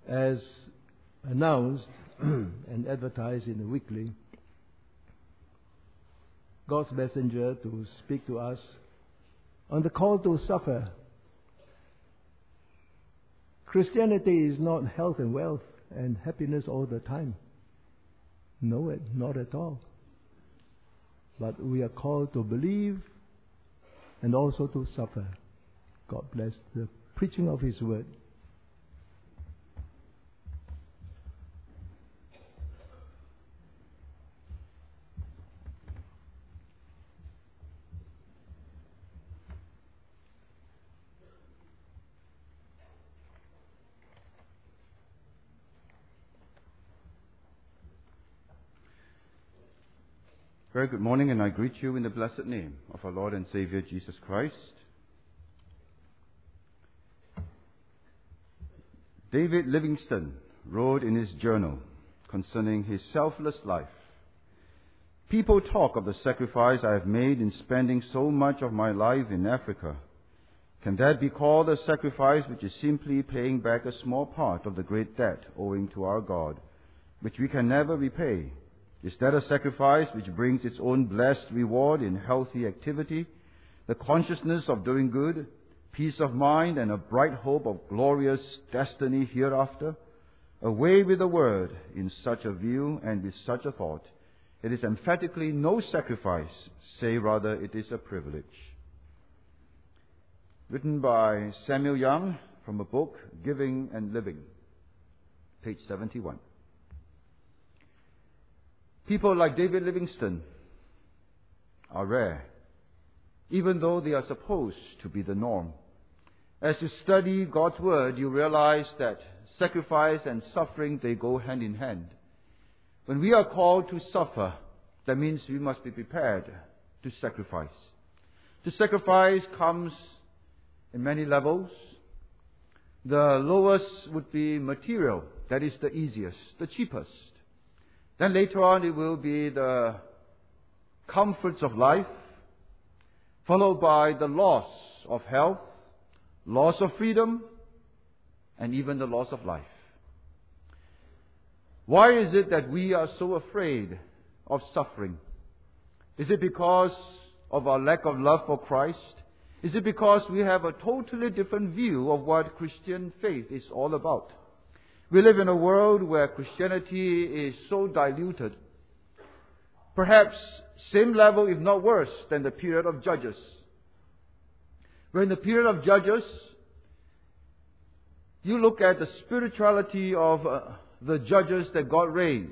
as announced and advertised in the weekly, God's messenger to speak to us on the call to suffer. Christianity is not health and wealth and happiness all the time. No, not at all. But we are called to believe and also to suffer. God bless the preaching of His word. Very good morning, and I greet you in the blessed name of our Lord and Savior Jesus Christ. David Livingstone wrote in his journal concerning his selfless life, "People talk of the sacrifice I have made in spending so much of my life in Africa. Can that be called a sacrifice which is simply paying back a small part of the great debt owing to our God, which we can never repay? Is that a sacrifice which brings its own blessed reward in healthy activity, the consciousness of doing good, peace of mind, and a bright hope of glorious destiny hereafter? Away with the word in such a view and with such a thought. It is emphatically no sacrifice, say rather it is a privilege." Written by Samuel Young from a book, Giving and Living, page 71. People like David Livingstone are rare, even though they are supposed to be the norm. As you study God's Word, you realize that sacrifice and suffering, they go hand in hand. When we are called to suffer, that means we must be prepared to sacrifice. The sacrifice comes in many levels. The lowest would be material. That is the easiest, the cheapest. Then later on it will be the comforts of life, followed by the loss of health, loss of freedom, and even the loss of life. Why is it that we are so afraid of suffering? Is it because of our lack of love for Christ? Is it because we have a totally different view of what Christian faith is all about? We live in a world where Christianity is so diluted, perhaps same level, if not worse, than the period of Judges. Where in the period of Judges, you look at the spirituality of the judges that God raised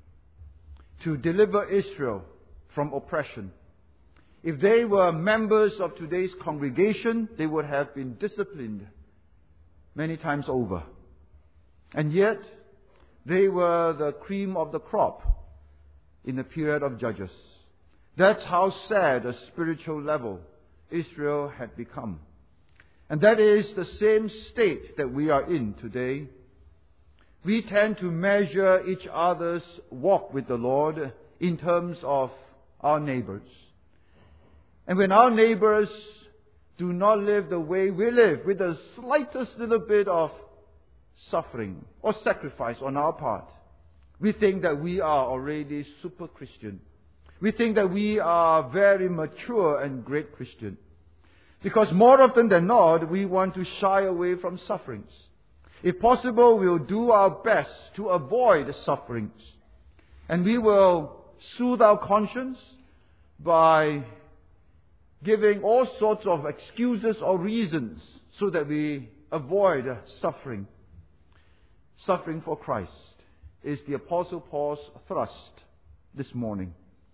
to deliver Israel from oppression. If they were members of today's congregation, they would have been disciplined many times over. And yet, they were the cream of the crop in the period of Judges. That's how sad a spiritual level Israel had become. And that is the same state that we are in today. We tend to measure each other's walk with the Lord in terms of our neighbors. And when our neighbors do not live the way we live, with the slightest little bit of suffering or sacrifice on our part, we think that we are already super Christian. We think that we are very mature and great Christian. Because more often than not, we want to shy away from sufferings. If possible, we'll do our best to avoid sufferings. And we will soothe our conscience by giving all sorts of excuses or reasons so that we avoid suffering. Suffering for Christ is the Apostle Paul's thrust this morning.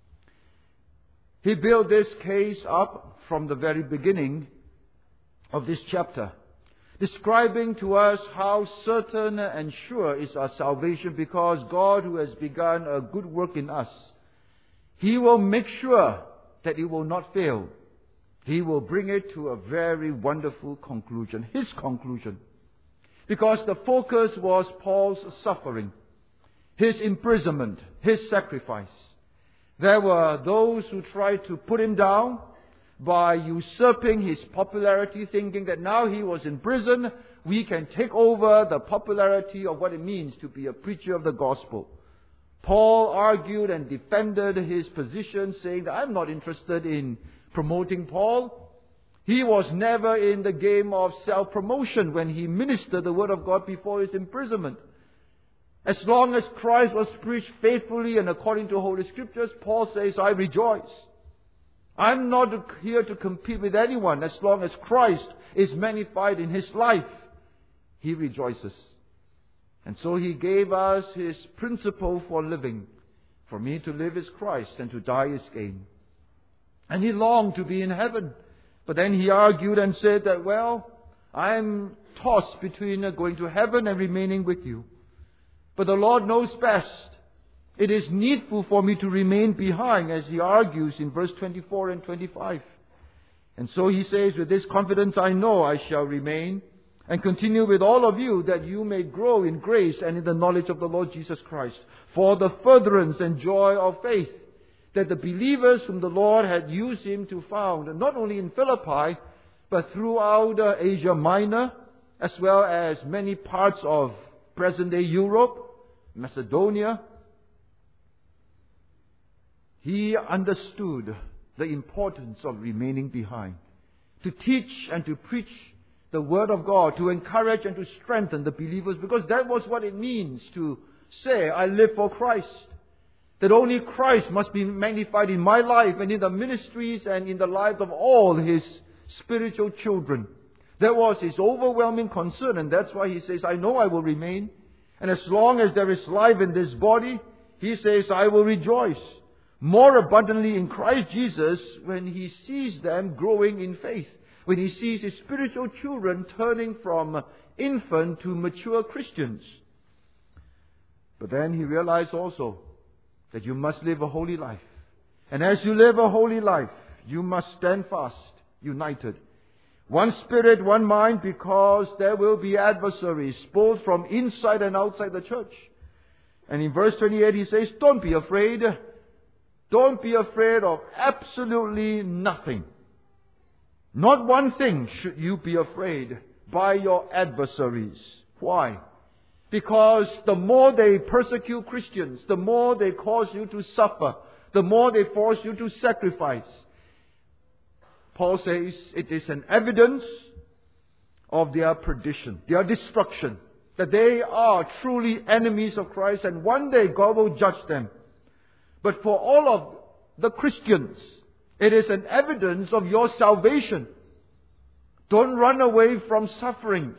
He built this case up from the very beginning of this chapter, describing to us how certain and sure is our salvation, because God, who has begun a good work in us, He will make sure that it will not fail. He will bring it to a very wonderful conclusion, His conclusion. Because the focus was Paul's suffering, his imprisonment, his sacrifice. There were those who tried to put him down by usurping his popularity, thinking that now he was in prison, we can take over the popularity of what it means to be a preacher of the gospel. Paul argued and defended his position, saying that I'm not interested in promoting Paul. He was never in the game of self-promotion when he ministered the word of God before his imprisonment. As long as Christ was preached faithfully and according to Holy Scriptures, Paul says, I rejoice. I'm not here to compete with anyone. As long as Christ is magnified in his life, he rejoices. And so he gave us his principle for living. For me to live is Christ, and to die is gain. And he longed to be in heaven. But then he argued and said that, well, I'm tossed between going to heaven and remaining with you. But the Lord knows best. It is needful for me to remain behind, as he argues in verse 24 and 25. And so he says, with this confidence I know I shall remain and continue with all of you, that you may grow in grace and in the knowledge of the Lord Jesus Christ, for the furtherance and joy of faith, that the believers whom the Lord had used him to found, not only in Philippi, but throughout Asia Minor, as well as many parts of present-day Europe, Macedonia. He understood the importance of remaining behind, to teach and to preach the Word of God, to encourage and to strengthen the believers, because that was what it means to say, I live for Christ. That only Christ must be magnified in my life and in the ministries and in the lives of all his spiritual children. That was his overwhelming concern, and that's why he says, I know I will remain. And as long as there is life in this body, he says, I will rejoice more abundantly in Christ Jesus when he sees them growing in faith, when he sees his spiritual children turning from infant to mature Christians. But then he realized also that you must live a holy life. And as you live a holy life, you must stand fast, united. One spirit, one mind, because there will be adversaries, both from inside and outside the church. And in verse 28 he says, don't be afraid. Don't be afraid of absolutely nothing. Not one thing should you be afraid by your adversaries. Why? Because the more they persecute Christians, the more they cause you to suffer, the more they force you to sacrifice. Paul says it is an evidence of their perdition, their destruction, that they are truly enemies of Christ, and one day God will judge them. But for all of the Christians, it is an evidence of your salvation. Don't run away from sufferings.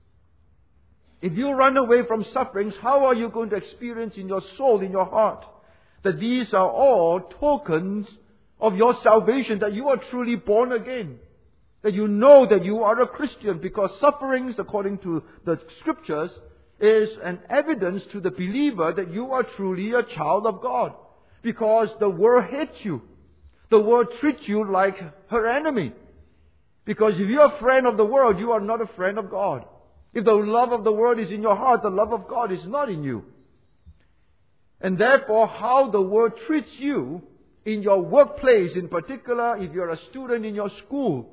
If you run away from sufferings, how are you going to experience in your soul, in your heart, that these are all tokens of your salvation, that you are truly born again, that you know that you are a Christian? Because sufferings, according to the Scriptures, is an evidence to the believer that you are truly a child of God. Because the world hates you. The world treats you like her enemy. Because if you are a friend of the world, you are not a friend of God. If the love of the world is in your heart, the love of God is not in you. And therefore, how the world treats you in your workplace, in particular, if you're a student in your school,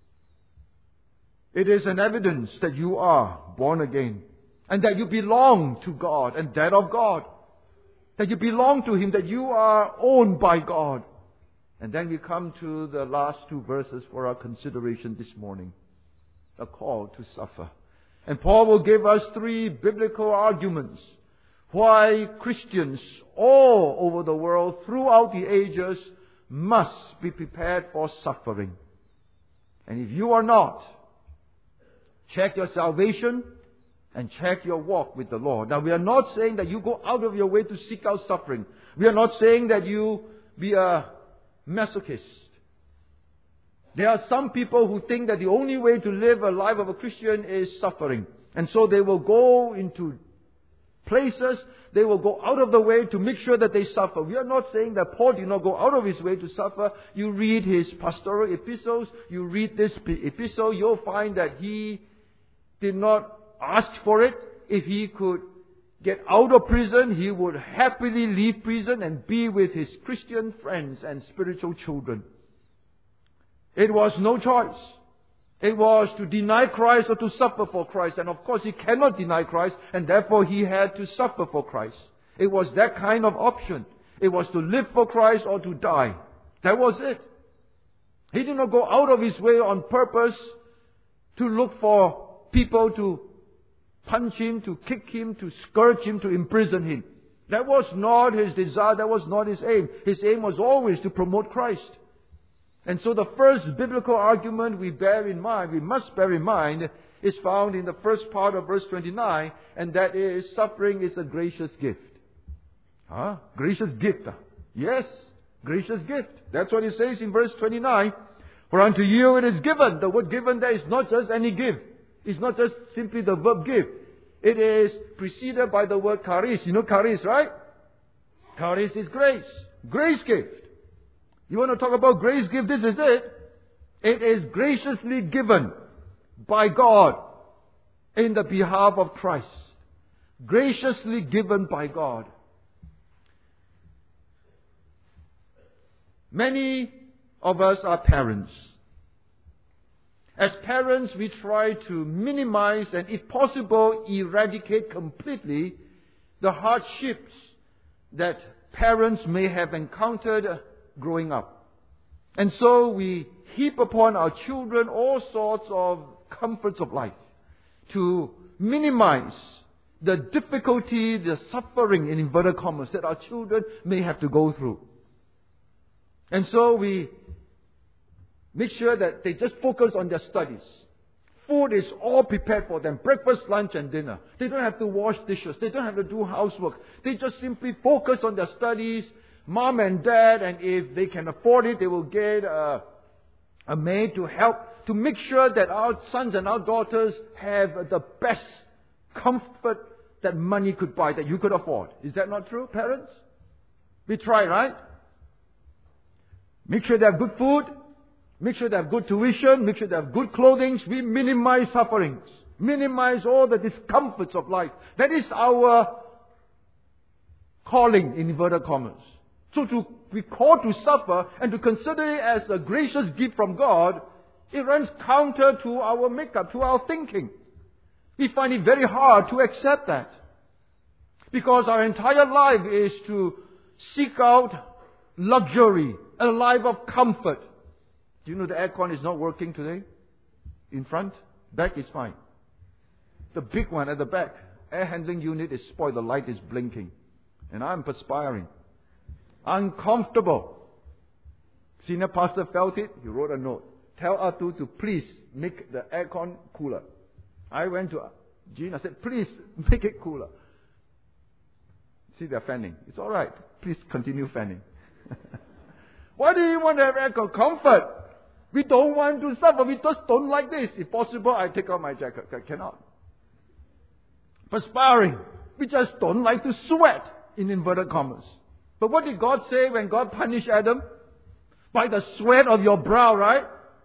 it is an evidence that you are born again and that you belong to God and that of God. That you belong to Him, that you are owned by God. And then we come to the last two verses for our consideration this morning. A call to suffer. And Paul will give us three biblical arguments why Christians all over the world, throughout the ages, must be prepared for suffering. And if you are not, check your salvation and check your walk with the Lord. Now, we are not saying that you go out of your way to seek out suffering. We are not saying that you be a masochist. There are some people who think that the only way to live a life of a Christian is suffering. And so they will go into places, they will go out of the way to make sure that they suffer. We are not saying that Paul did not go out of his way to suffer. You read his pastoral epistles, you read this epistle, you'll find that he did not ask for it. If he could get out of prison, he would happily leave prison and be with his Christian friends and spiritual children. It was no choice. It was to deny Christ or to suffer for Christ. And of course, he cannot deny Christ, and therefore he had to suffer for Christ. It was that kind of option. It was to live for Christ or to die. That was it. He did not go out of his way on purpose to look for people to punch him, to kick him, to scourge him, to imprison him. That was not his desire. That was not his aim. His aim was always to promote Christ. And so the first biblical argument we must bear in mind, is found in the first part of verse 29, and that is, suffering is a gracious gift. Gracious gift. Yes, gracious gift. That's what it says in verse 29. For unto you it is given. The word given there is not just any gift. It's not just simply the verb give. It is preceded by the word charis. You know charis, right? Charis is grace. Grace gift. You want to talk about grace gift? This is it. It is graciously given by God in the behalf of Christ. Graciously given by God. Many of us are parents. As parents, we try to minimize and, if possible, eradicate completely the hardships that parents may have encountered growing up. And so we heap upon our children all sorts of comforts of life to minimize the difficulty, the suffering, in inverted commas, that our children may have to go through. And so we make sure that they just focus on their studies. Food is all prepared for them. Breakfast, lunch and dinner. They don't have to wash dishes. They don't have to do housework. They just simply focus on their studies. Mom and dad, and if they can afford it, they will get a maid to help to make sure that our sons and our daughters have the best comfort that money could buy, that you could afford. Is that not true, parents? We try, right? Make sure they have good food. Make sure they have good tuition. Make sure they have good clothing. We minimize sufferings. Minimize all the discomforts of life. That is our calling, in inverted commas. So to be called to suffer and to consider it as a gracious gift from God, it runs counter to our makeup, to our thinking. We find it very hard to accept that. Because our entire life is to seek out luxury, a life of comfort. Do you know the aircon is not working today? In front? Back is fine. The big one at the back, air handling unit is spoiled. The light is blinking. And I'm perspiring. Uncomfortable. Senior pastor felt it. He wrote a note. Tell Atu to please make the aircon cooler. I went to Jean. I said, please make it cooler. See, they're fanning. It's all right. Please continue fanning. Why do you want to have aircon? Comfort. We don't want to suffer. We just don't like this. If possible, I take off my jacket. I cannot. Perspiring. We just don't like to sweat, in inverted commas. But what did God say when God punished Adam? By the sweat of your brow, right?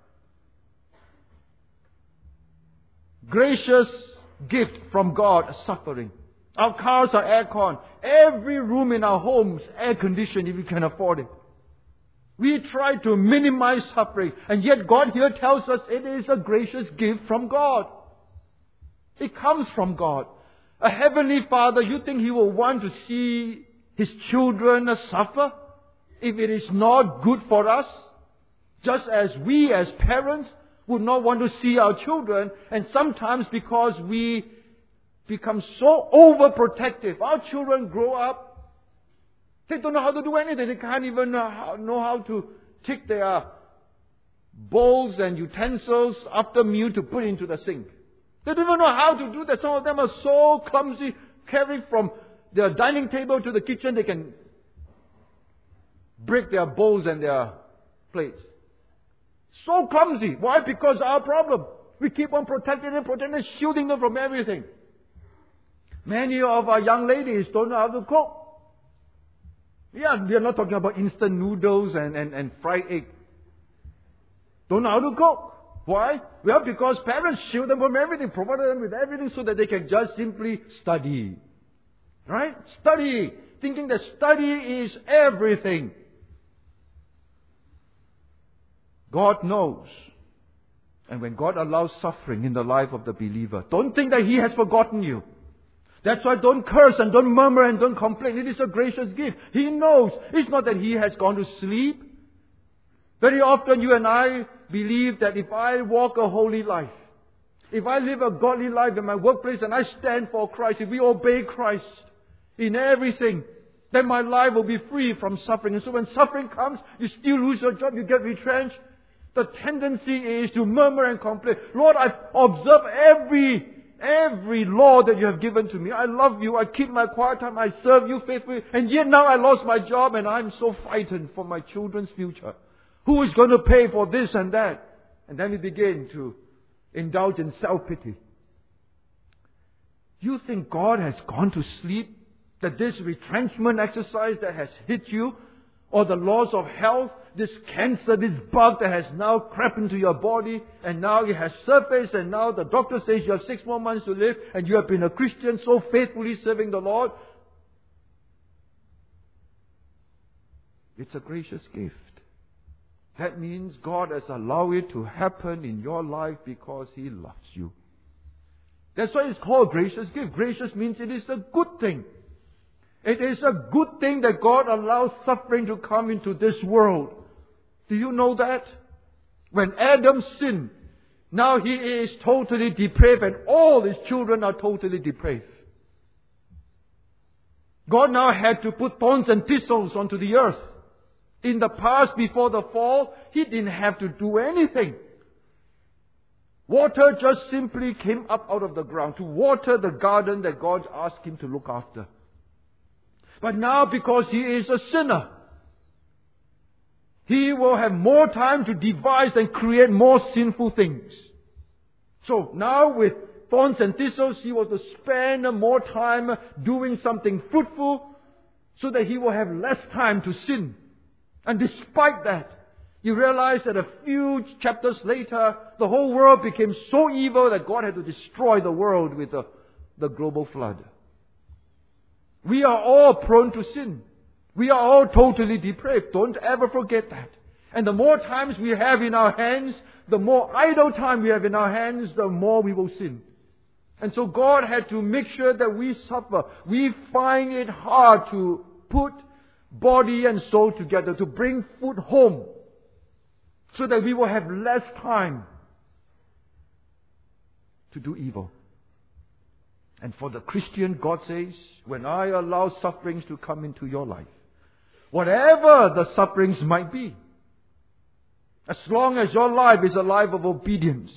Gracious gift from God, suffering. Our cars are aircon. Every room in our homes, air conditioned if we can afford it. We try to minimize suffering, and yet God here tells us it is a gracious gift from God. It comes from God. A heavenly Father, you think He will want to see His children suffer if it is not good for us? Just as we as parents would not want to see our children, and sometimes because we become so overprotective, our children grow up, they don't know how to do anything. They can't even know how to take their bowls and utensils after meal to put into the sink. They don't even know how to do that. Some of them are so clumsy, carrying from their dining table to the kitchen, they can break their bowls and their plates. So clumsy. Why? Because our problem. We keep on protecting them, shielding them from everything. Many of our young ladies don't know how to cook. Yeah, we are not talking about instant noodles and fried egg. Don't know how to cook. Why? Well, because parents shield them from everything, provided them with everything so that they can just simply study. Right? Study. Thinking that study is everything. God knows And when God allows suffering in the life of the believer, don't think that He has forgotten you. That's why don't curse and don't murmur and don't complain. It is a gracious gift. He knows. It's not that He has gone to sleep. Very often you and I believe that if I walk a holy life, if I live a godly life in my workplace and I stand for Christ, if we obey Christ in everything, then my life will be free from suffering. And so when suffering comes, you still lose your job, you get retrenched. The tendency is to murmur and complain. Lord, I've observed every law that you have given to me. I love you. I keep my quiet time. I serve you faithfully. And yet now I lost my job and I'm so frightened for my children's future. Who is going to pay for this and that? And then we begin to indulge in self-pity. You think God has gone to sleep? That this retrenchment exercise that has hit you, or the loss of health, this cancer, this bug that has now crept into your body, and now it has surfaced, and now the doctor says you have 6 more months to live, and you have been a Christian so faithfully serving the Lord. It's a gracious gift. That means God has allowed it to happen in your life because He loves you. That's why it's called gracious gift. Gracious means it is a good thing. It is a good thing that God allows suffering to come into this world. Do you know that? When Adam sinned, now he is totally depraved and all his children are totally depraved. God now had to put thorns and thistles onto the earth. In the past, before the fall, He didn't have to do anything. Water just simply came up out of the ground to water the garden that God asked Him to look after. But now, because he is a sinner, he will have more time to devise and create more sinful things. So now with thorns and thistles, he was to spend more time doing something fruitful so that he will have less time to sin. And despite that, you realize that a few chapters later, the whole world became so evil that God had to destroy the world with the global flood. We are all prone to sin. We are all totally depraved. Don't ever forget that. And the more times we have in our hands, the more idle time we have in our hands, the more we will sin. And so God had to make sure that we suffer. We find it hard to put body and soul together, to bring food home, so that we will have less time to do evil. And for the Christian, God says, when I allow sufferings to come into your life, whatever the sufferings might be, as long as your life is a life of obedience,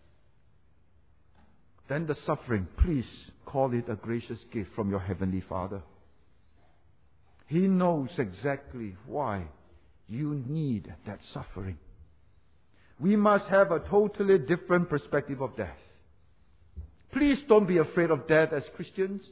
then the suffering, please call it a gracious gift from your Heavenly Father. He knows exactly why you need that suffering. We must have a totally different perspective of death. Please don't be afraid of death as Christians.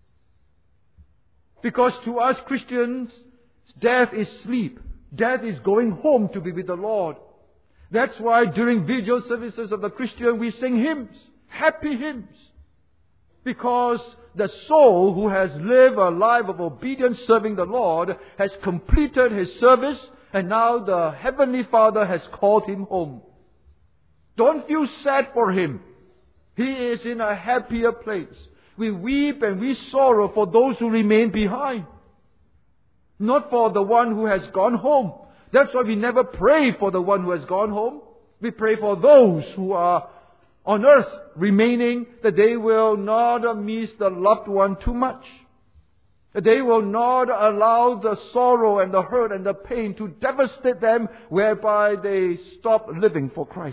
Because to us Christians, death is sleep. Death is going home to be with the Lord. That's why during vigil services of the Christian, we sing hymns, happy hymns. Because the soul who has lived a life of obedience serving the Lord has completed his service, and now the Heavenly Father has called him home. Don't feel sad for him. He is in a happier place. We weep and we sorrow for those who remain behind, not for the one who has gone home. That's why we never pray for the one who has gone home. We pray for those who are on earth remaining, that they will not miss the loved one too much. That they will not allow the sorrow and the hurt and the pain to devastate them, whereby they stop living for Christ.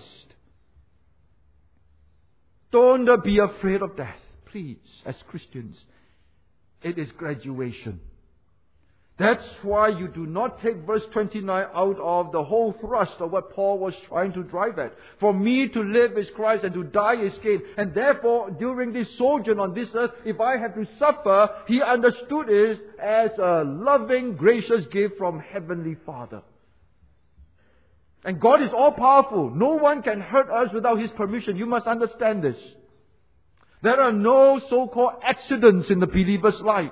Don't be afraid of death, please, as Christians. It is graduation. That's why you do not take verse 29 out of the whole thrust of what Paul was trying to drive at. For me to live is Christ and to die is gain. And therefore, during this sojourn on this earth, if I have to suffer, he understood it as a loving, gracious gift from Heavenly Father. And God is all powerful. No one can hurt us without His permission. You must understand this. There are no so-called accidents in the believer's life.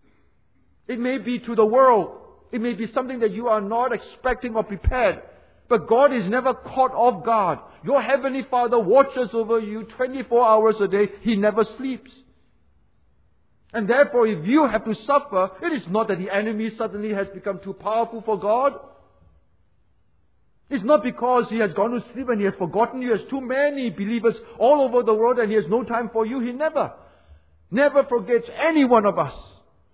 It may be to the world. It may be something that you are not expecting or prepared. But God is never caught off guard. Your Heavenly Father watches over you 24 hours a day. He never sleeps. And therefore, if you have to suffer, it is not that the enemy suddenly has become too powerful for God. It's not because he has gone to sleep and he has forgotten you. He has too many believers all over the world and he has no time for you. He never forgets any one of us.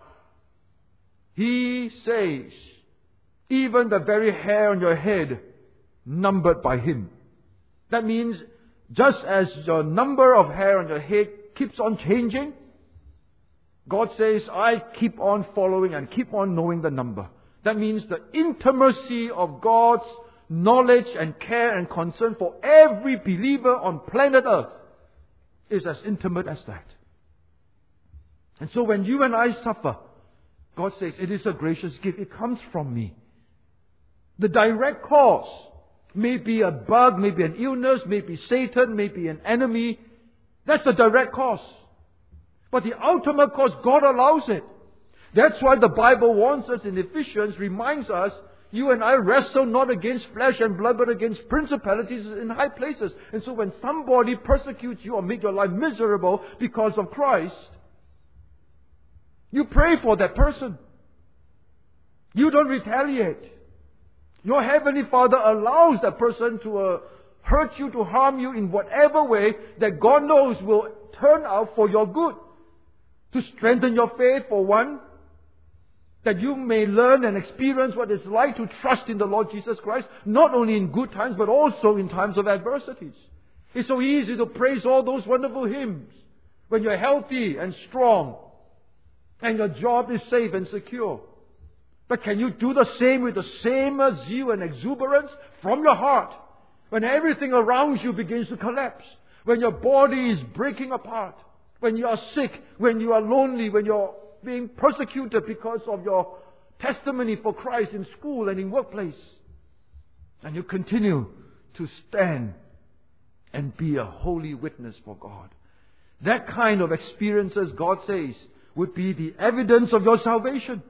He says, even the very hair on your head, numbered by Him. That means, just as your number of hair on your head keeps on changing, God says, I keep on following and keep on knowing the number. That means the intimacy of God's knowledge and care and concern for every believer on planet Earth is as intimate as that. And so when you and I suffer, God says, it is a gracious gift. It comes from me. The direct cause may be a bug, maybe an illness, maybe Satan, maybe an enemy. That's the direct cause. But the ultimate cause, God allows it. That's why the Bible warns us in Ephesians, reminds us, you and I wrestle not against flesh and blood, but against principalities in high places. And so when somebody persecutes you or makes your life miserable because of Christ, you pray for that person. You don't retaliate. Your Heavenly Father allows that person to hurt you, to harm you in whatever way that God knows will turn out for your good. To strengthen your faith, for one, that you may learn and experience what it's like to trust in the Lord Jesus Christ, not only in good times, but also in times of adversities. It's so easy to praise all those wonderful hymns when you're healthy and strong, and your job is safe and secure. But can you do the same with the same zeal and exuberance from your heart when everything around you begins to collapse? When your body is breaking apart? When you are sick? When you are lonely? When you're being persecuted because of your testimony for Christ in school and in workplace? And you continue to stand and be a holy witness for God. That kind of experiences, God says, would be the evidence of your salvation.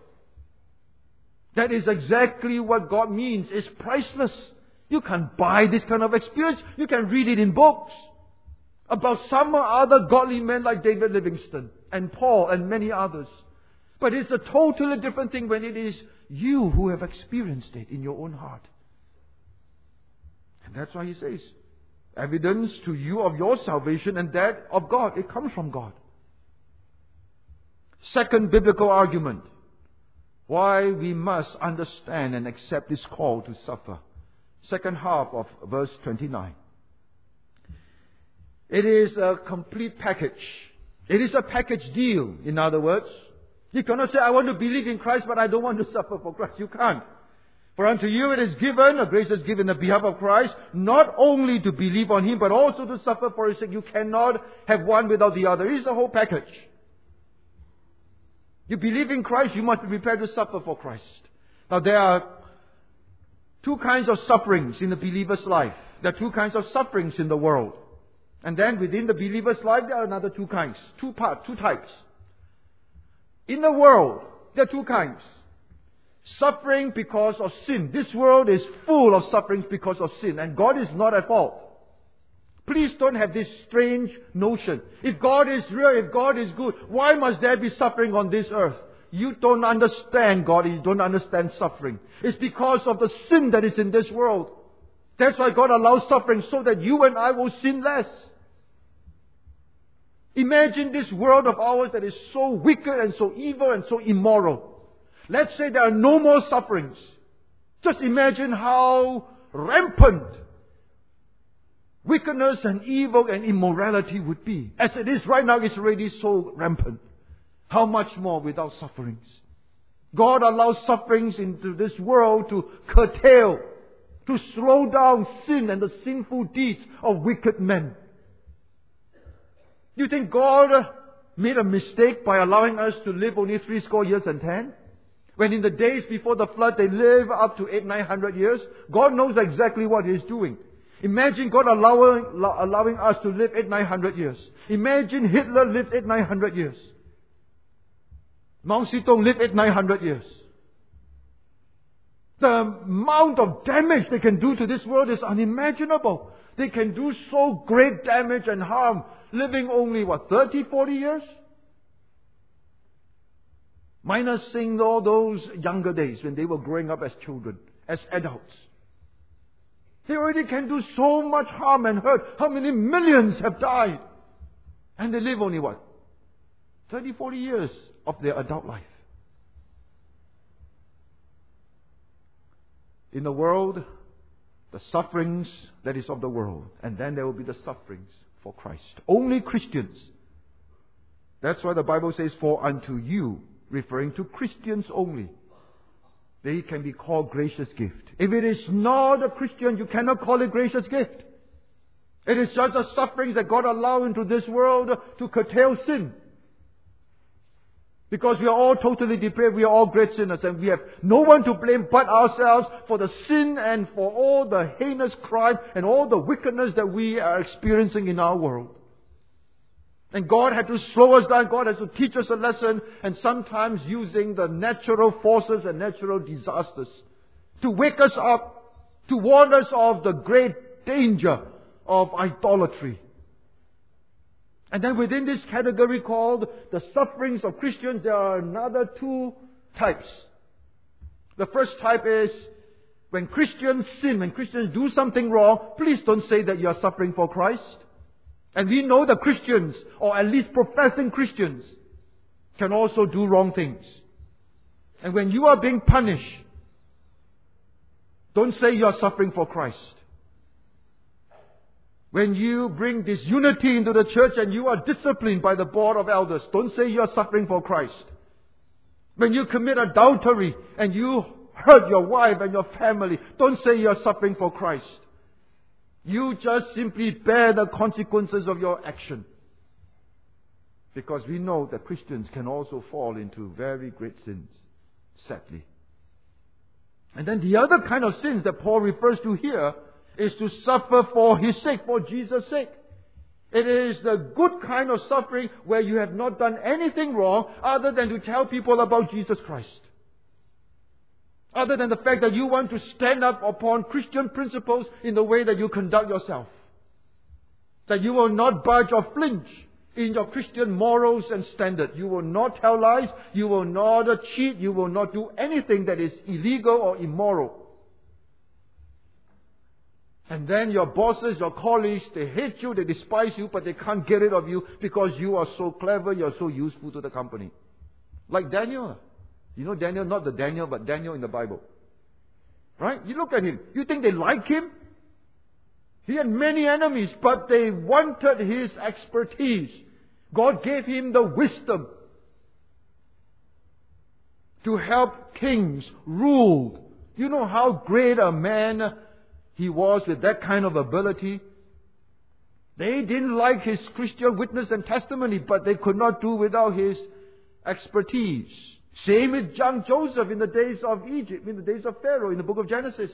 That is exactly what God means. It's priceless. You can't buy this kind of experience. You can read it in books about some other godly men like David Livingstone and Paul and many others. But it's a totally different thing when it is you who have experienced it in your own heart. And that's why he says, evidence to you of your salvation and that of God. It comes from God. Second biblical argument. Why we must understand and accept this call to suffer. Second half of verse 29. It is a complete package. It is a package deal, in other words. You cannot say, I want to believe in Christ, but I don't want to suffer for Christ. You can't. For unto you it is given, a grace is given on behalf of Christ, not only to believe on Him, but also to suffer for His sake. You cannot have one without the other. It is a whole package. You believe in Christ, you must be prepared to suffer for Christ. Now there are two kinds of sufferings in the believer's life. There are two kinds of sufferings in the world. And then within the believer's life, there are another two kinds. Two types. In the world, there are two kinds. Suffering because of sin. This world is full of sufferings because of sin. And God is not at fault. Please don't have this strange notion. If God is real, if God is good, why must there be suffering on this earth? You don't understand God. You don't understand suffering. It's because of the sin that is in this world. That's why God allows suffering, so that you and I will sin less. Imagine this world of ours that is so wicked and so evil and so immoral. Let's say there are no more sufferings. Just imagine how rampant wickedness and evil and immorality would be. As it is right now, it's already so rampant. How much more without sufferings? God allows sufferings into this world to curtail, to slow down sin and the sinful deeds of wicked men. You think God made a mistake by allowing us to live only 70 years and 10? When in the days before the flood they live up to 800-900 years? God knows exactly what He is doing. Imagine God allowing us to live 800-900 years. Imagine Hitler lived 800-900 years. Mao Zedong lived 800-900 years. The amount of damage they can do to this world is unimaginable. They can do so great damage and harm, living only, 30, 40 years? Minusing all those younger days when they were growing up as children, as adults. They already can do so much harm and hurt. How many millions have died? And they live only 30, 40 years of their adult life. In the world, the sufferings that is of the world, and then there will be the sufferings for Christ. Only Christians. That's why the Bible says, for unto you, referring to Christians only, they can be called gracious gift. If it is not a Christian, you cannot call it gracious gift. It is just the sufferings that God allowed into this world to curtail sin. Because we are all totally depraved, we are all great sinners, and we have no one to blame but ourselves for the sin and for all the heinous crime and all the wickedness that we are experiencing in our world. And God had to slow us down, God has to teach us a lesson, and sometimes using the natural forces and natural disasters to wake us up, to warn us of the great danger of idolatry. And then within this category called the sufferings of Christians, there are another two types. The first type is when Christians sin, when Christians do something wrong, please don't say that you are suffering for Christ. And we know that Christians, or at least professing Christians, can also do wrong things. And when you are being punished, don't say you are suffering for Christ. When you bring disunity into the church and you are disciplined by the board of elders, don't say you are suffering for Christ. When you commit adultery and you hurt your wife and your family, don't say you are suffering for Christ. You just simply bear the consequences of your action. Because we know that Christians can also fall into very great sins, sadly. And then the other kind of sins that Paul refers to here is to suffer for His sake, for Jesus' sake. It is the good kind of suffering where you have not done anything wrong other than to tell people about Jesus Christ. Other than the fact that you want to stand up upon Christian principles in the way that you conduct yourself. That you will not budge or flinch in your Christian morals and standards. You will not tell lies. You will not cheat. You will not do anything that is illegal or immoral. And then your bosses, your colleagues, they hate you, they despise you, but they can't get rid of you because you are so clever, you are so useful to the company. Like Daniel. You know Daniel, not the Daniel, but Daniel in the Bible. Right? You look at him. You think they like him? He had many enemies, but they wanted his expertise. God gave him the wisdom to help kings rule. You know how great a man he was with that kind of ability. They didn't like his Christian witness and testimony, but they could not do without his expertise. Same with young Joseph in the days of Egypt, in the days of Pharaoh, in the book of Genesis.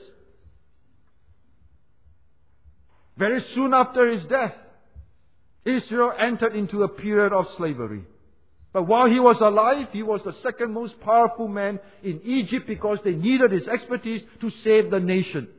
Very soon after his death, Israel entered into a period of slavery. But while he was alive, he was the second most powerful man in Egypt because they needed his expertise to save the nation.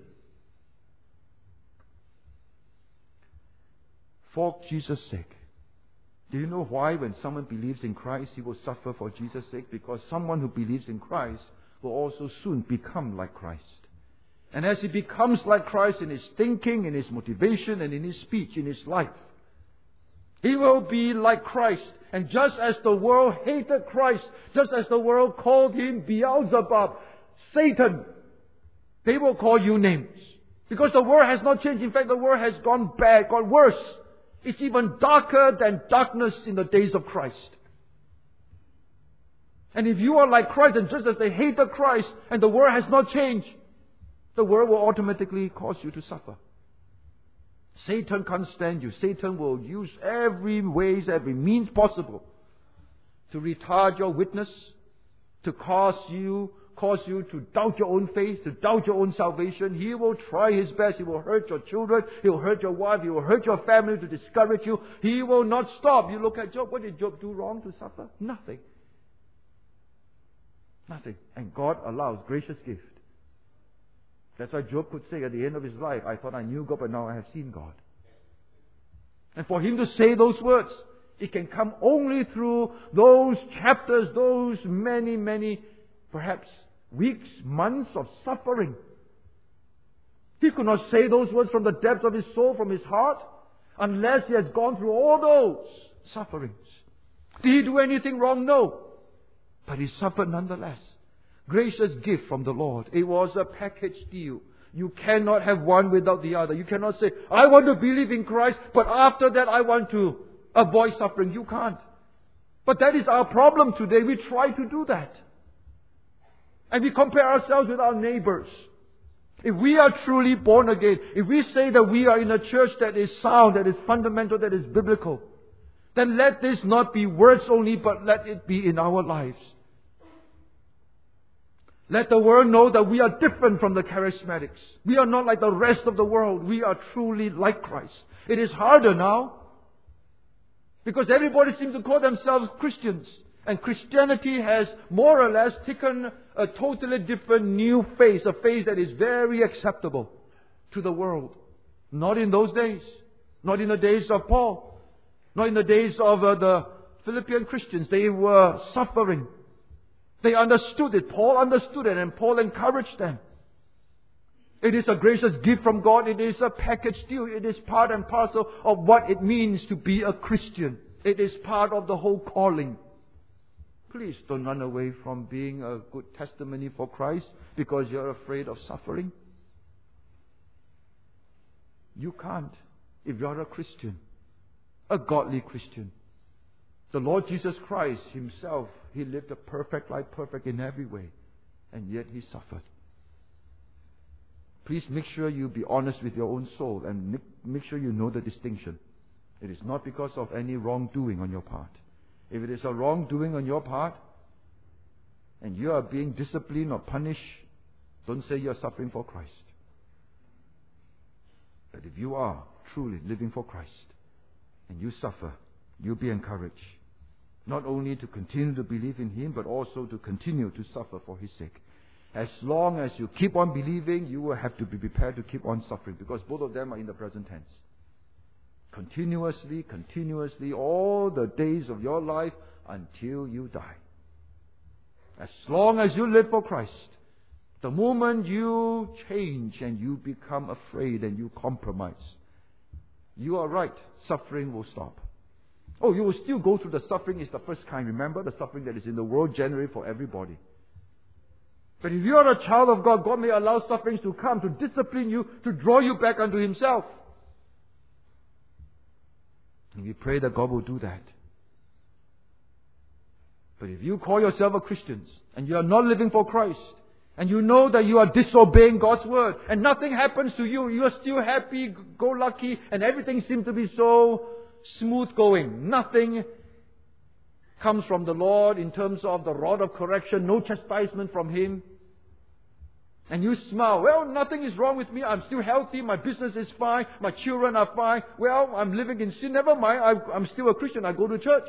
For Jesus' sake. Do you know why when someone believes in Christ, he will suffer for Jesus' sake? Because someone who believes in Christ will also soon become like Christ. And as he becomes like Christ in his thinking, in his motivation, and in his speech, in his life, he will be like Christ. And just as the world hated Christ, just as the world called him Beelzebub, Satan, they will call you names. Because the world has not changed. In fact, the world has gone bad, gone worse. It's even darker than darkness in the days of Christ. And if you are like Christ, and just as they hated Christ, and the world has not changed, the world will automatically cause you to suffer. Satan can't stand you. Satan will use every ways, every means possible to retard your witness, to cause you to doubt your own faith, to doubt your own salvation. He will try his best. He will hurt your children. He will hurt your wife. He will hurt your family to discourage you. He will not stop. You look at Job. What did Job do wrong to suffer? Nothing. Nothing. And God allows gracious gift That's why Job could say at the end of his life, I thought I knew God, but now I have seen God. And for him to say those words, it can come only through those chapters, those many, perhaps weeks, months of suffering. He could not say those words from the depths of his soul, from his heart, unless he has gone through all those sufferings. Did he do anything wrong? No. But he suffered nonetheless. Gracious gift from the Lord. It was a package deal. You cannot have one without the other. You cannot say, I want to believe in Christ, but after that I want to avoid suffering. You can't. But that is our problem today. We try to do that. And we compare ourselves with our neighbors. If we are truly born again, if we say that we are in a church that is sound, that is fundamental, that is biblical, then let this not be words only, but let it be in our lives. Let the world know that we are different from the charismatics. We are not like the rest of the world. We are truly like Christ. It is harder now, because everybody seems to call themselves Christians. And Christianity has more or less taken a totally different new face, a face that is very acceptable to the world. Not in those days. Not in the days of Paul. Not in the days of the Philippian Christians. They were suffering. They understood it. Paul understood it, and Paul encouraged them. It is a gracious gift from God. It is a package deal. It is part and parcel of what it means to be a Christian. It is part of the whole calling. Please don't run away from being a good testimony for Christ because you're afraid of suffering. You can't if you're a Christian, a godly Christian. The Lord Jesus Christ Himself, He lived a perfect life, perfect in every way, and yet He suffered. Please make sure you be honest with your own soul and make sure you know the distinction. It is not because of any wrongdoing on your part. If it is a wrongdoing on your part, and you are being disciplined or punished, don't say you are suffering for Christ. But if you are truly living for Christ, and you suffer, you be encouraged. Not only to continue to believe in Him, but also to continue to suffer for His sake. As long as you keep on believing, you will have to be prepared to keep on suffering, because both of them are in the present tense. Continuously, all the days of your life until you die. As long as you live for Christ, the moment you change and you become afraid and you compromise, you are right, suffering will stop. Oh, you will still go through the suffering. Is the first kind. Remember, the suffering that is in the world generally for everybody. But if you are a child of God, God may allow sufferings to come to discipline you, to draw you back unto Himself. And we pray that God will do that. But if you call yourself a Christian and you are not living for Christ, and you know that you are disobeying God's word, and nothing happens to you, you are still happy, go lucky, and everything seems to be so smooth going. Nothing comes from the Lord in terms of the rod of correction, no chastisement from Him. And you smile. Well, nothing is wrong with me. I'm still healthy. My business is fine. My children are fine. Well, I'm living in sin. Never mind. I'm still a Christian. I go to church.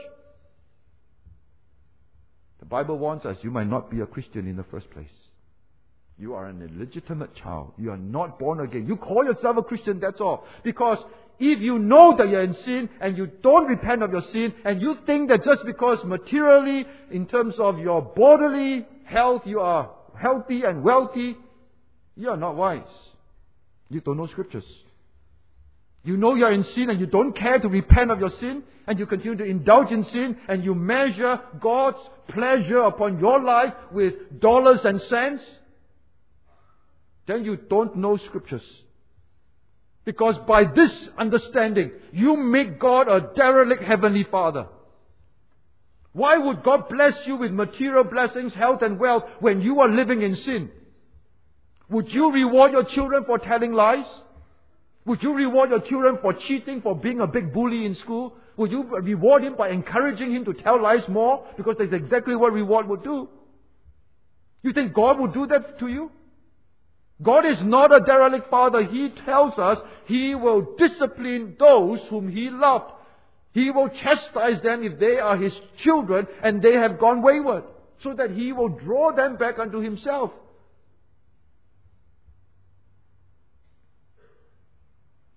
The Bible warns us you might not be a Christian in the first place. You are an illegitimate child. You are not born again. You call yourself a Christian, that's all. Because if you know that you're in sin and you don't repent of your sin, and you think that just because materially, in terms of your bodily health, you are healthy and wealthy, you are not wise. You don't know Scriptures. You know you are in sin and you don't care to repent of your sin, and you continue to indulge in sin, and you measure God's pleasure upon your life with dollars and cents, then you don't know Scriptures. Because by this understanding, you make God a derelict Heavenly Father. Why would God bless you with material blessings, health and wealth when you are living in sin? Would you reward your children for telling lies? Would you reward your children for cheating, for being a big bully in school? Would you reward him by encouraging him to tell lies more? Because that's exactly what reward would do. You think God would do that to you? God is not a derelict Father. He tells us He will discipline those whom He loved. He will chastise them if they are His children and they have gone wayward, so that He will draw them back unto Himself.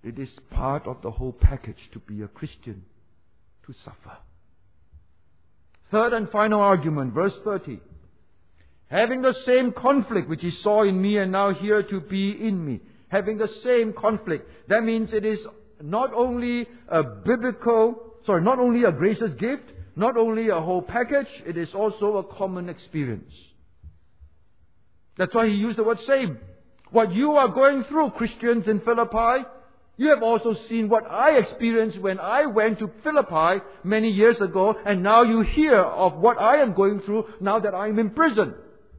It is part of the whole package to be a Christian, to suffer. Third and final argument, verse 30. Having the same conflict which he saw in me and now here to be in me. Having the same conflict. That means it is not only a not only a gracious gift, not only a whole package, it is also a common experience. That's why he used the word same. What you are going through, Christians in Philippi, you have also seen what I experienced when I went to Philippi many years ago, and now you hear of what I am going through now that I am in prison.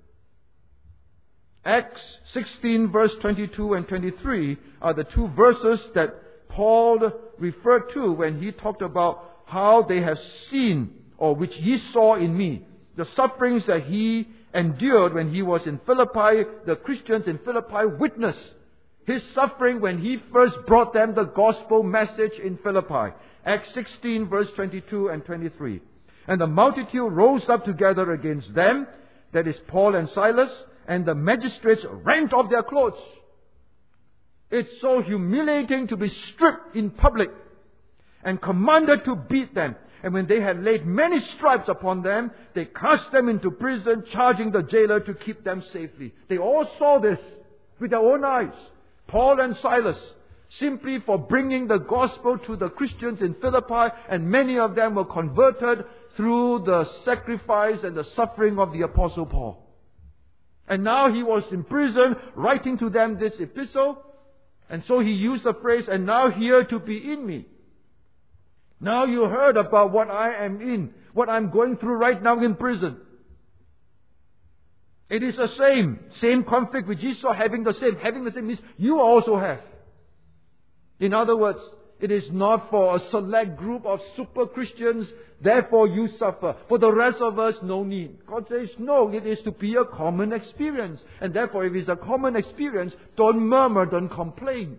Acts 16 verse 22 and 23 are the two verses that Paul referred to when he talked about how they have seen, or which he saw in me, the sufferings that he endured when he was in Philippi. The Christians in Philippi witnessed his suffering when he first brought them the gospel message in Philippi. Acts 16 verse 22 and 23. And the multitude rose up together against them, that is Paul and Silas, and the magistrates rent off their clothes. It's so humiliating to be stripped in public and commanded to beat them. And when they had laid many stripes upon them, they cast them into prison, charging the jailer to keep them safely. They all saw this with their own eyes. Paul and Silas, simply for bringing the gospel to the Christians in Philippi, and many of them were converted through the sacrifice and the suffering of the Apostle Paul. And now he was in prison writing to them this epistle, and so he used the phrase, and now here to be in me. Now you heard about what I am in, what I'm going through right now in prison. It is the same conflict which you saw. Having the same means you also have. In other words, it is not for a select group of super Christians, therefore you suffer. For the rest of us, no need. God says no, it is to be a common experience. And therefore, if it's a common experience, don't murmur, don't complain.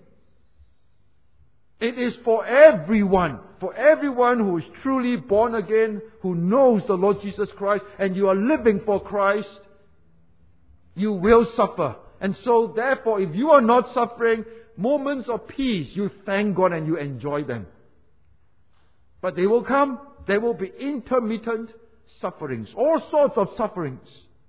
It is for everyone who is truly born again, who knows the Lord Jesus Christ, and you are living for Christ. You will suffer. And so therefore, if you are not suffering, moments of peace, you thank God and you enjoy them. But they will come. There will be intermittent sufferings. All sorts of sufferings.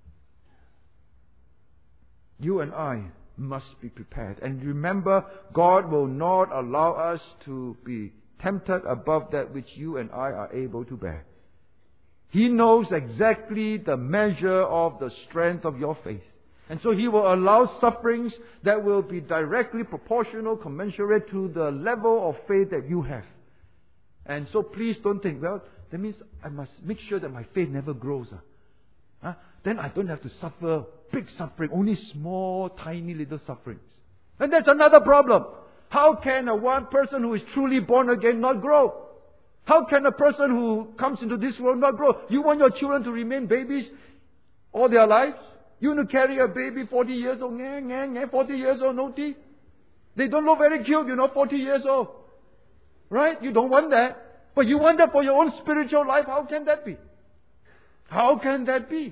You and I must be prepared. And remember, God will not allow us to be tempted above that which you and I are able to bear. He knows exactly the measure of the strength of your faith. And so He will allow sufferings that will be directly proportional, commensurate to the level of faith that you have. And so please don't think, well, that means I must make sure that my faith never grows. Then I don't have to suffer big suffering, only small, tiny little sufferings. And that's another problem. How can a one person who is truly born again not grow? How can a person who comes into this world not grow? You want your children to remain babies all their lives? You want to carry a baby 40 years old, 40 years old, no teeth? They don't look very cute, 40 years old. Right? You don't want that. But you want that for your own spiritual life. How can that be? How can that be?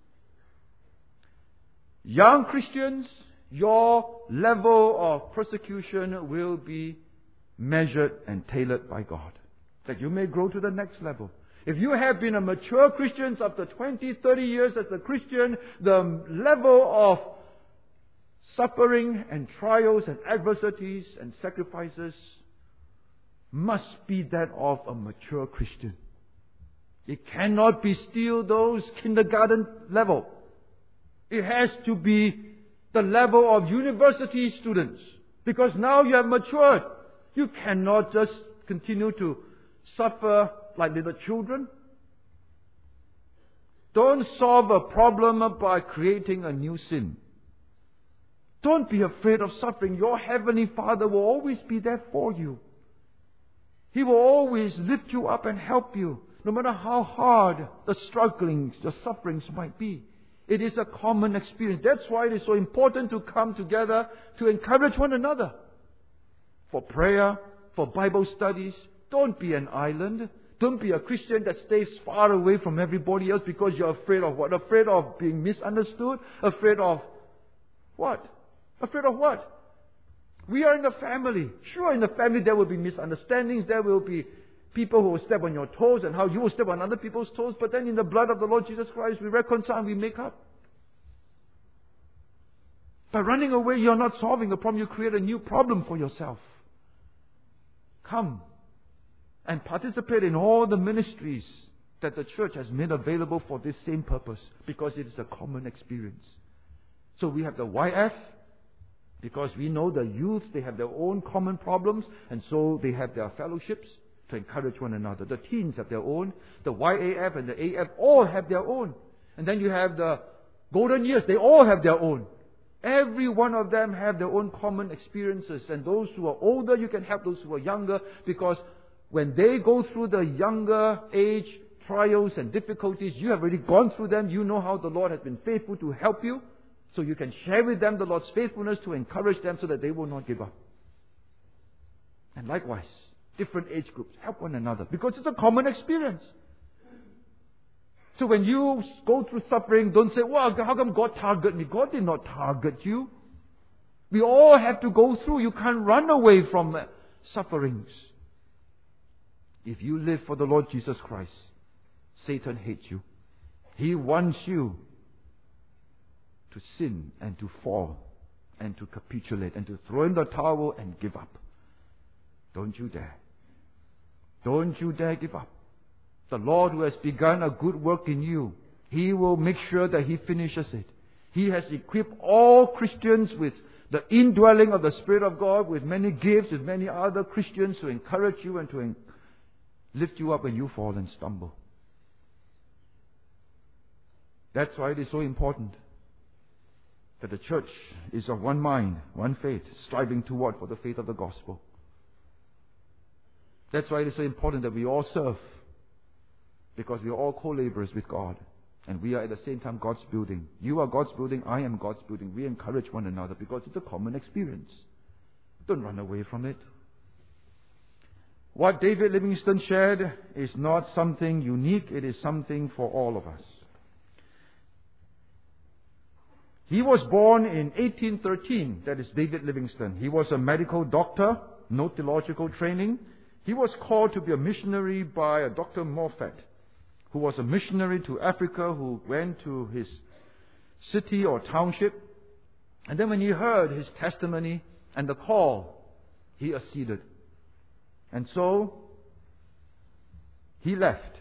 Young Christians, your level of persecution will be measured and tailored by God, that you may grow to the next level. If you have been a mature Christian after 20, 30 years as a Christian, the level of suffering and trials and adversities and sacrifices must be that of a mature Christian. It cannot be still those kindergarten level. It has to be the level of university students. Because now you have matured. You cannot just continue to suffer like little children. Don't solve a problem by creating a new sin. Don't be afraid of suffering. Your Heavenly Father will always be there for you. He will always lift you up and help you, no matter how hard the strugglings, the sufferings might be. It is a common experience. That's why it is so important to come together to encourage one another. For prayer, for Bible studies. Don't be an island. Don't be a Christian that stays far away from everybody else because you're afraid of what? Afraid of being misunderstood? Afraid of what? Afraid of what? We are in the family. Sure, in the family there will be misunderstandings. There will be people who will step on your toes and how you will step on other people's toes. But then in the blood of the Lord Jesus Christ, we reconcile and we make up. By running away, you're not solving the problem. You create a new problem for yourself. Come and participate in all the ministries that the church has made available for this same purpose, because it is a common experience. So we have the YF, because we know the youth, they have their own common problems, and so they have their fellowships to encourage one another. The teens have their own. The YAF and the AF all have their own. And then you have the golden years. They all have their own. Every one of them have their own common experiences. And those who are older, you can help those who are younger, because when they go through the younger age trials and difficulties, you have already gone through them. You know how the Lord has been faithful to help you. So you can share with them the Lord's faithfulness to encourage them so that they will not give up. And likewise, different age groups help one another, because it's a common experience. So when you go through suffering, don't say, well, how come God targeted me? God did not target you. We all have to go through. You can't run away from sufferings. If you live for the Lord Jesus Christ, Satan hates you. He wants you to sin and to fall and to capitulate and to throw in the towel and give up. Don't you dare. Don't you dare give up. The Lord who has begun a good work in you, He will make sure that He finishes it. He has equipped all Christians with the indwelling of the Spirit of God, with many gifts, with many other Christians to encourage you and to lift you up when you fall and stumble. That's why it is so important that the church is of one mind, one faith, striving toward for the faith of the gospel. That's why it is so important that we all serve, because we are all co-laborers with God, and we are at the same time God's building. You are God's building, I am God's building. We encourage one another because it's a common experience. Don't run away from it. What David Livingstone shared is not something unique, it is something for all of us. He was born in 1813, that is David Livingstone. He was a medical doctor, no theological training. He was called to be a missionary by a Dr. Moffat, who was a missionary to Africa, who went to his city or township. And then when he heard his testimony and the call, he acceded. And so he left,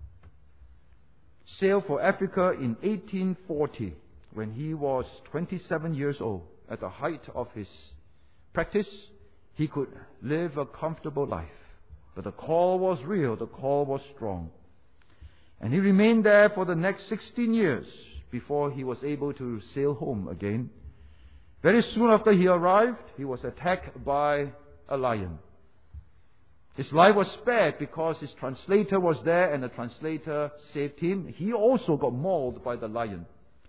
sailed for Africa in 1840, when he was 27 years old. At the height of his practice, he could live a comfortable life. But the call was real, the call was strong. And he remained there for the next 16 years before he was able to sail home again. Very soon after he arrived, he was attacked by a lion. His life was spared because his translator was there and the translator saved him. He also got mauled by the lion.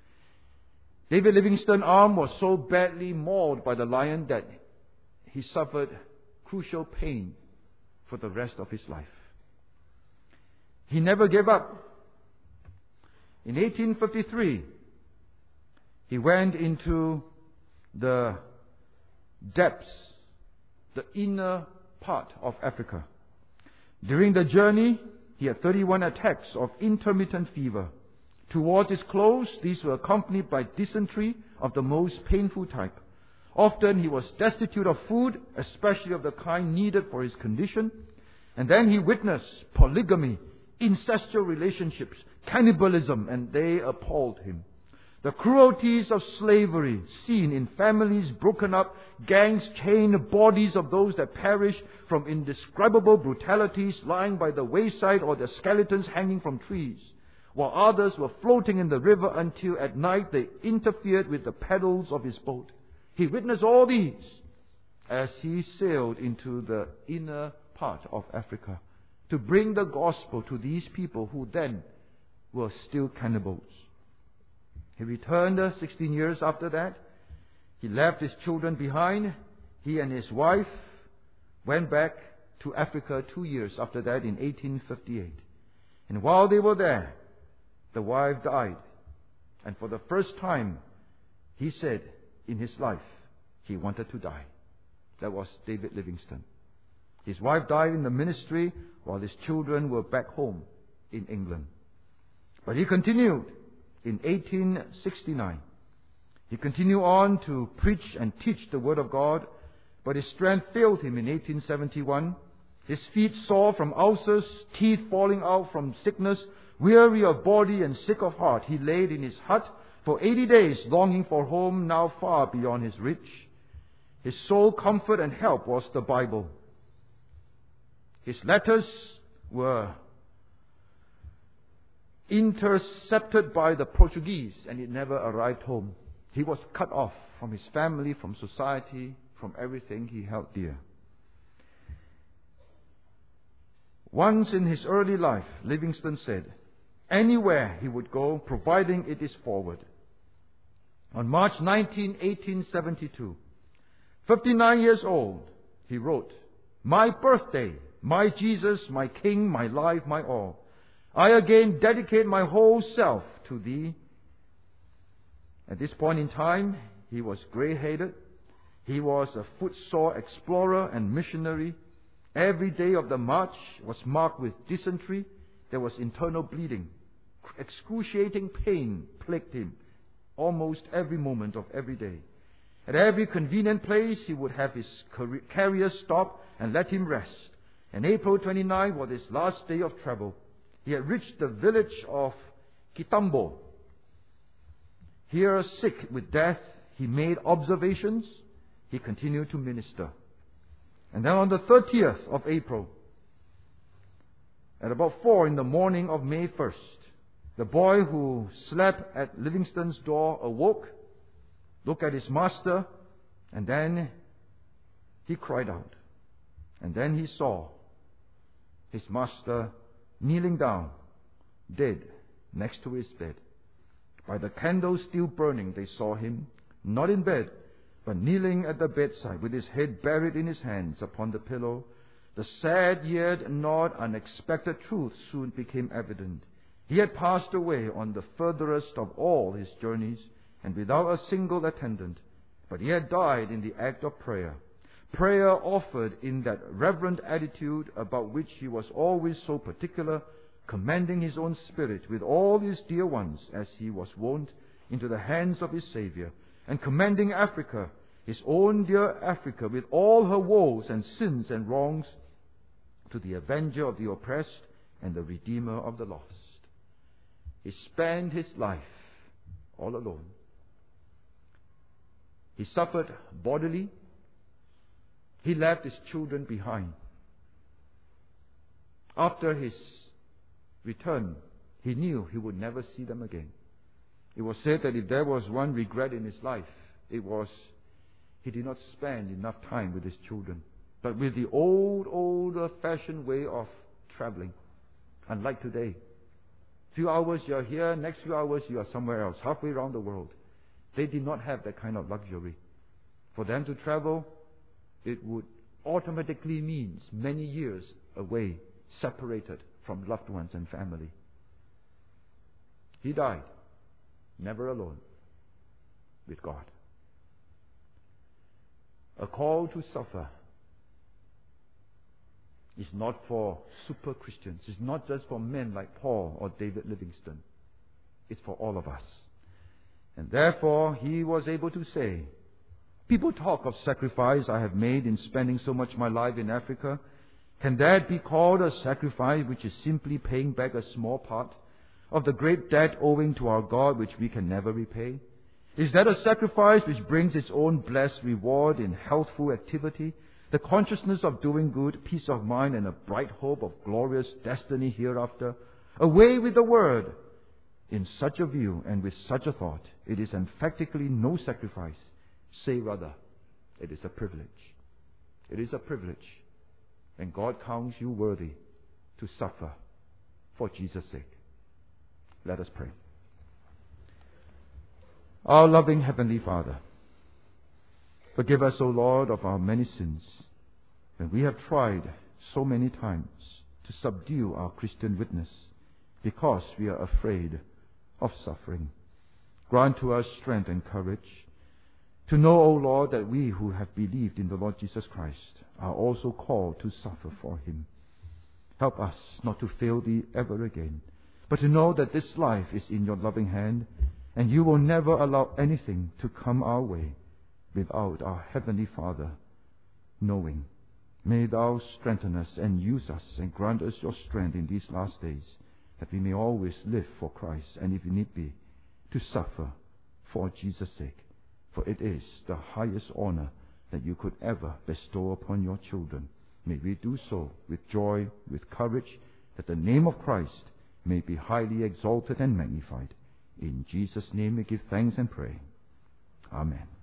David Livingstone's arm was so badly mauled by the lion that he suffered crucial pain for the rest of his life. He never gave up. In 1853, he went into the depths, the inner part of Africa. During the journey, he had 31 attacks of intermittent fever. Towards his close, these were accompanied by dysentery of the most painful type. Often he was destitute of food, especially of the kind needed for his condition. And then he witnessed polygamy, incestual relationships, cannibalism, and they appalled him. The cruelties of slavery seen in families broken up, gangs chained, bodies of those that perished from indescribable brutalities lying by the wayside, or their skeletons hanging from trees, while others were floating in the river until at night they interfered with the paddles of his boat. He witnessed all these as he sailed into the inner part of Africa to bring the gospel to these people who then were still cannibals. He returned 16 years after that. He left his children behind. He and his wife went back to Africa 2 years after that in 1858. And while they were there, the wife died. And for the first time, he said in his life, he wanted to die. That was David Livingstone. His wife died in the ministry while his children were back home in England. But he continued in 1869. He continued on to preach and teach the Word of God, but his strength failed him in 1871. His feet sore from ulcers, teeth falling out from sickness, weary of body and sick of heart, he laid in his hut for 80 days, longing for home now far beyond his reach. His sole comfort and help was the Bible. His letters were intercepted by the Portuguese, and it never arrived home. He was cut off from his family, from society, from everything he held dear. Once in his early life, Livingstone said, anywhere he would go, providing it is forward. On March 19, 1872, 59 years old, he wrote, "My birthday, my Jesus, my King, my life, my all. I again dedicate my whole self to Thee." At this point in time, he was grey-headed. He was a footsore explorer and missionary. Every day of the march was marked with dysentery. There was internal bleeding. Excruciating pain plagued him almost every moment of every day. At every convenient place, he would have his carrier stop and let him rest. And April 29 was his last day of travel. He had reached the village of Kitambo. Here, sick with death, he made observations. He continued to minister. And then on the 30th of April, at about 4 in the morning of May 1st, the boy who slept at Livingstone's door awoke, looked at his master, and then he cried out. And then he saw his master kneeling down, dead, next to his bed. By the candle still burning, they saw him, not in bed, but kneeling at the bedside with his head buried in his hands upon the pillow. The sad yet not unexpected truth soon became evident. He had passed away on the furthest of all his journeys, and without a single attendant, but he had died in the act of prayer. Prayer offered in that reverent attitude about which he was always so particular, commending his own spirit with all his dear ones, as he was wont, into the hands of his Saviour, and commending Africa, his own dear Africa, with all her woes and sins and wrongs, to the Avenger of the oppressed and the Redeemer of the lost. He spent his life all alone. He suffered bodily. He left his children behind. After his return, he knew he would never see them again. It was said that if there was one regret in his life, it was he did not spend enough time with his children, but with the older-fashioned way of traveling. Unlike today, few hours you are here, next few hours you are somewhere else, halfway around the world. They did not have that kind of luxury. For them to travel, it would automatically mean many years away, separated from loved ones and family. He died, never alone, with God. A call to suffer is not for super Christians. It's not just for men like Paul or David Livingstone. It's for all of us. And therefore, he was able to say, people talk of sacrifice I have made in spending so much of my life in Africa. Can that be called a sacrifice which is simply paying back a small part of the great debt owing to our God which we can never repay? Is that a sacrifice which brings its own blessed reward in healthful activity, the consciousness of doing good, peace of mind, and a bright hope of glorious destiny hereafter? Away with the word! In such a view and with such a thought, it is emphatically no sacrifice. Say rather, it is a privilege. It is a privilege. And God counts you worthy to suffer for Jesus' sake. Let us pray. Our loving Heavenly Father, forgive us, O Lord, of our many sins, when we have tried so many times to subdue our Christian witness because we are afraid of suffering. Grant to us strength and courage To know, O Lord, that we who have believed in the Lord Jesus Christ are also called to suffer for Him. Help us not to fail Thee ever again, but to know that this life is in Your loving hand, and You will never allow anything to come our way without our Heavenly Father knowing. May Thou strengthen us and use us and grant us Your strength in these last days, that we may always live for Christ, and if need be, to suffer for Jesus' sake. For it is the highest honor that You could ever bestow upon Your children. May we do so with joy, with courage, that the name of Christ may be highly exalted and magnified. In Jesus' name we give thanks and pray. Amen.